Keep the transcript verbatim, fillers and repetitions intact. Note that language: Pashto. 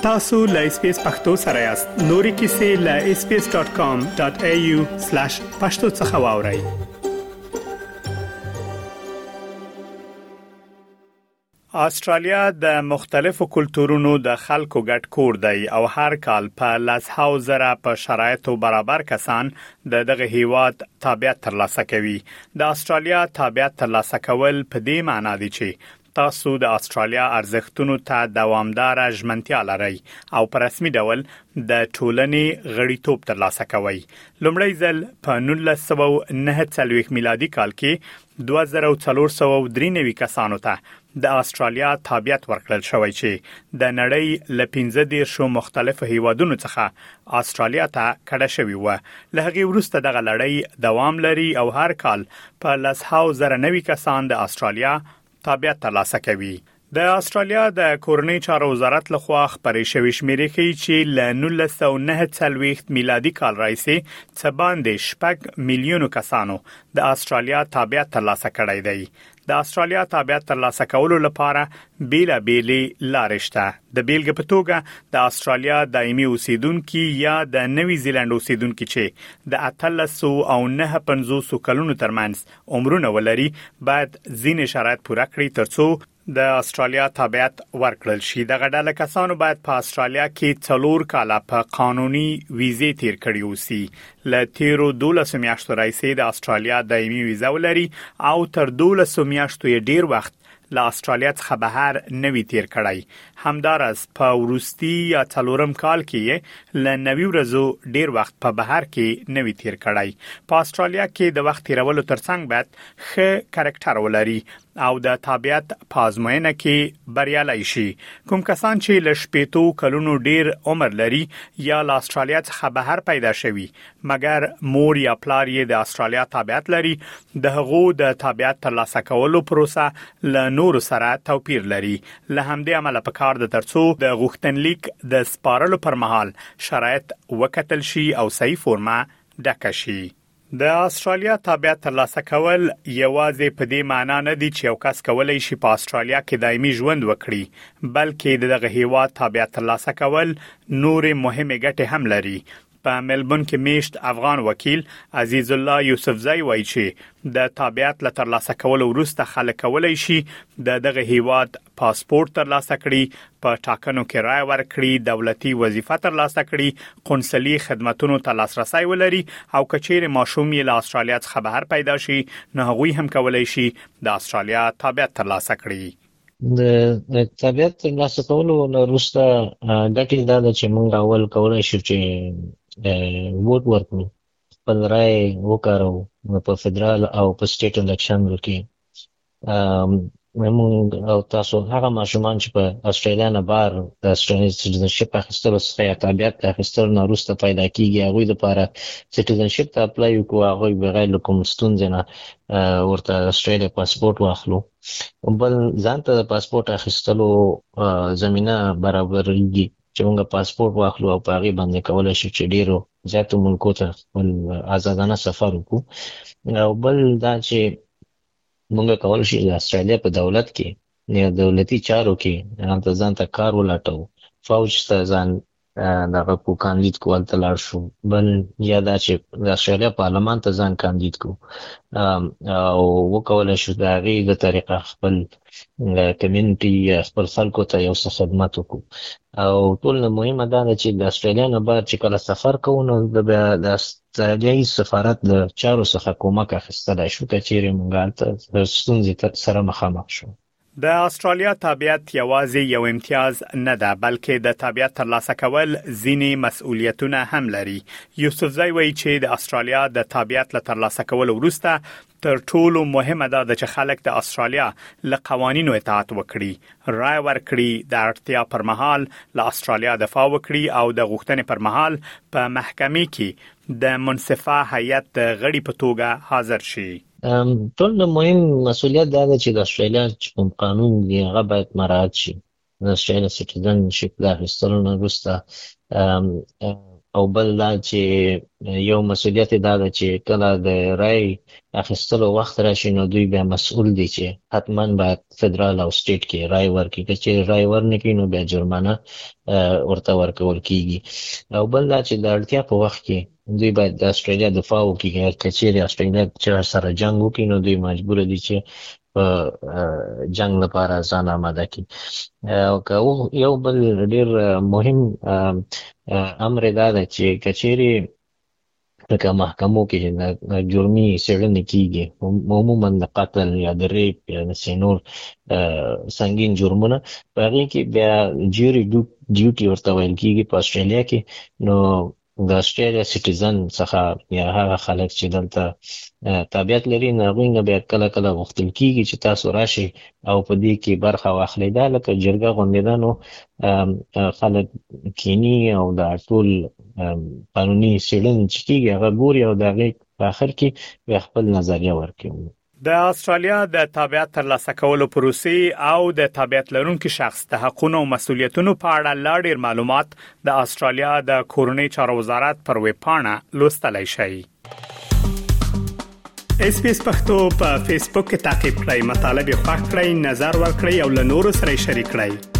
تاسو لا اسپیس پختو سره یاست. نوري کیسې لا اس پی اس ډاٹ کام ډاٹ ای یو سلیش پښتو څخه واورئ. استرالیا د مختلفو کلتورونو د خلکو ګډ کور دی او هر کال په لسهاو زره په شرایطو برابر کسان د دغه هیواد تابعیت ترلاسه کوي. د استرالیا تابعیت ترلاسه کول په دې معنی دی چې تاسو د استرالیا ارزښتونو ته دوامدار ژمنتیا لرئ او په رسمي ډول د ټولنې غړیتوب ترلاسه کوئ. لومړی ځل په نولس سوه نهه څلوېښت میلادي کال کې دوه زره څلور سوه درې نوي کسانو ته د استرالیا تابعیت ورکړل شوی چې د نړۍ له پنځه دیرشو مختلفو هیوادونو څخه استرالیا ته کډه شوی و. له هغې وروسته دغه لړۍ دوام لري او هر کال په لسهاو زره نوي کسان د استرالیا تابعیت ترلاسه کوي. د استرالیا د کورنۍ چارو وزارت لخوا خبرې شوې شمیرې ښیي چې له نولس سوه نهه څلوېښت میلادي کال راهیسې څه باندې شپږ میلیونو کسانو د استرالیا تابعیت ترلاسه کړی دی. د استرالیا تابعیت ترلاسه کولو لپاره بیلابېلې لارې شته. د بیلګې په توګه د استرالیا دایمي اوسیدونکي یا د نوي زیلند اوسیدونکي چې د اتلس سوه او نهه پنځوس کلونو ترمنځ عمرونه ولري باید ځینې شرایط پوره کړي ترڅو د استرالیا تابعیت ورکړل شي. دغه ډله کسانو باید په استرالیا کې څلور کاله په قانوني ویزې تیر کړي اوسي. له تیرو دولسو میاشتو راهیسې د استرالیا دایمي ویزه ولري او تر دولسو میاشتو یې ډیر وخت له استرالیا څخه بهر نوي تیر کړی. همدارس په وروستي یا څلورم کال کې له نوي ورځو ډیر وخت په بهر کې نوي تیر کړی. په استرالیا کې د وخت تیرولو ترڅنګ باید ښه کریکټر ولري او د تابعیت په ازموینه کې بریالي شي. کوم کسان چې له شپېتو کلونو ډیر عمر لري یا له استرالیا څخه بهر پیدا شوي مګر مور یا پلار یې د استرالیا تابعیت لري د هغو د تابعیت ترلاسه کولو پروسه له نورو سره توپیر لري. له همدې امله پکار د ترڅو د غوښتنلیک د سپارلو پر مهال شرایط وکتل شي او صحیح فورمه ډکه شي. د استرالیا تابعیت ترلاسه کول یوازې په دې معنی نه دی چې یو کس کولای شي په استرالیا کې دایمي ژوند وکړي، بلکې دغه هیواد تابعیت ترلاسه کول نورې مهمه ګټې هم لري. په ملبون کې میشت افغان وکیل عزیز الله یوسفزئی وایي چې د تابعیت له ترلاسه کولو وروسته خلک کولای شي د دغه هیواد پاسپورت ترلاسه کړي، په ټاکنو کې رائے ورکړي، دولتي وظیفه ترلاسه کړي، قونسلي خدماتونو ته لاسرسي ولري او کچېر ماشوم یې له استرالیا څخه بهر پیدا شي نو هغوی هم کولای شي د استرالیا تابعیت ترلاسه کړي. د تابعیت ترلاسه کولو وروسته ګټې دا ده چې موږ اول کولای شو چې ووټ ورکړو، خپل رائے وکاروو په فدرال او په سټیټ الیکشنونو کې. موږ او تاسو هغه ماشومان چې په استرالیا نه بهر د استرالیا سټیزنشپ اخیستلو څخه یا تابعیت اخیستلو نه وروسته پیدا کیږي، هغوی دپاره سټیزنشپ ته اپلای وکړو، هغوی بغیر له کوم ستونزې نه ورته استرالیا پاسپورت واخلو. بل ځان ته د پاسپورت اخیستلو زمینه برابرېږي چې موږ پاسپورت واخلو او په هغې باندې کولی شو چې ډېرو زیاتو ملکو ته خپل ازادانه سفر وکړو. او بل دا چې موږ کولی شو د استرالیا په دولت کې یا دولتي چارو کې هلته ځان ته کار ولټوو، فوج ته ځان دغه کو کاندید کو هلته لاړ شو. بل یا دا چې د استرالیا پارلمان ته ځان کاندید کو او وکولی شو د هغې د طریقه خپل کمیونټي خپل خلکو ته یو څه خدمت وکړو. او ټول نه مهمه دا ده چې د استرالیا نه بهر چې کله سفر کوو نو د استرالیایي سفارت د چارو څخه کومک اخیستلی شو که چیرې موږ هلته د ستونزې سره مخامخ شو. د استرالیا تابعیت یوازې یو امتیاز نه ده، بلکې د تابعیت ترلاسه کول ځینې مسؤلیتونه هم لري. یوسفزئی وایي چې د استرالیا د تابعیت له ترلاسه کولو وروسته تر ټولو مهمه ده چې خلک د استرالیا له قوانینو اطاعت وکړي، رائے ورکړي، د اړتیا پر مهال له استرالیا دفاع وکړي او د غوښتنې پر مهال په محکمې کې د منصفه هیئت د غړي په توګه حاضر شي. ټول نه مهم مسؤلیت دا ده چې د استرالیا چې کوم قانون دی هغه باید مراعات شي. د استرالیا سټیزنشپ د اخیستلو نه وروسته او بل دا چې یو مسولیت دا ده چې کله د رای اخیستلو وخت راشي نو دوی بیا مسؤل دي چې حتما باید فدرال او سټیټ کې رای ورکړي، که چې رای ورنکړي نو بیا جرمانه ورته ورکول کیږي. او بل دا چې د اړتیا په وخت کې دوی باید د استرالیا دفاع وکړي، که چیرې استرالیا چا سره جنگ وکړي نو دوی مجبور دي چې په جنگ لپاره ځان آماده کړي. او که یو بل ډیر مهم امر دا ده چې که چیرې لکه محکمو کې د جرمي څېړنې کیږي، عموما د قتل یا د ریپ یا د نور سنگین جرمونه، په هغې کې بیا جیوري ډیوټي ورته ویل کیږي په استرالیا کې. نو د استرالیا سټیزن څخه یا هغه خلک چې دلته تابعیت لري نو هغوی نه بیا کله کله غوښتل کیږي چې تاسو راشئ او په دې کې برخه واخلئ. دا لکه جرګه غوندې ده، نو خلک کینی او دا ټول قانوني څېړنې چې کیږي هغه ګوري او د هغې په آخر کې بیا خپل نظریه ورکوي. د استرالیا د تابعیت ترلاسه کولو پروسې او د تابعیت لرونکي شخص د حقوقو او مسؤلیتونو په اړه لا ډېر معلومات د استرالیا د کورنۍ چارو وزارت پر ویب پاڼه لوستلای شئ. اس پی اس پښتو په فیسبوک کې تعقیب کړئ، مطالب یې خوښ کړئ، نظر ورکړئ او له نورو سره شریک کړئ.